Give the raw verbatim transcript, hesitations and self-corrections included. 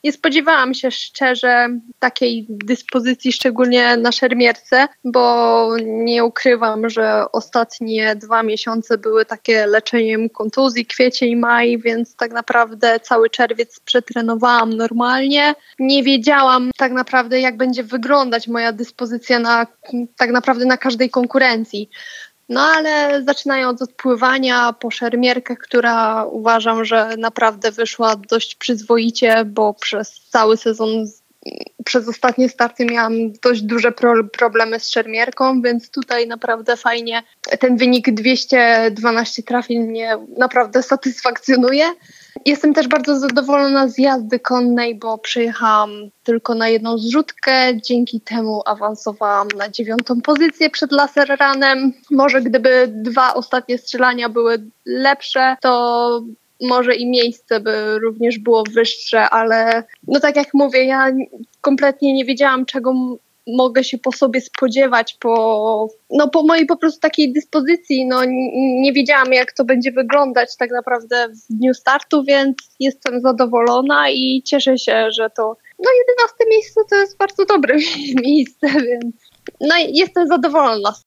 Nie spodziewałam się szczerze takiej dyspozycji, szczególnie na szermierce, bo nie ukrywam, że ostatnie dwa miesiące były takie leczeniem kontuzji, kwiecień, maj, więc tak naprawdę cały czerwiec przetrenowałam normalnie. Nie wiedziałam tak naprawdę, jak będzie wyglądać moja dyspozycja na tak naprawdę na każdej konkurencji. No ale zaczynając od pływania po szermierkę, która uważam, że naprawdę wyszła dość przyzwoicie, bo przez cały sezon, przez ostatnie starty miałam dość duże pro- problemy z szermierką, więc tutaj naprawdę fajnie ten wynik dwieście dwanaście trafień mnie naprawdę satysfakcjonuje. Jestem też bardzo zadowolona z jazdy konnej, bo przyjechałam tylko na jedną zrzutkę, dzięki temu awansowałam na dziewiątą pozycję przed laser runem. Może gdyby dwa ostatnie strzelania były lepsze, to może i miejsce by również było wyższe, ale no tak jak mówię, ja kompletnie nie wiedziałam, czego m- mogę się po sobie spodziewać, po, no po mojej po prostu takiej dyspozycji. No n- nie wiedziałam, jak to będzie wyglądać tak naprawdę w dniu startu, więc jestem zadowolona i cieszę się, że to no jedenaste miejsce to jest bardzo dobre miejsce, więc no i jestem zadowolona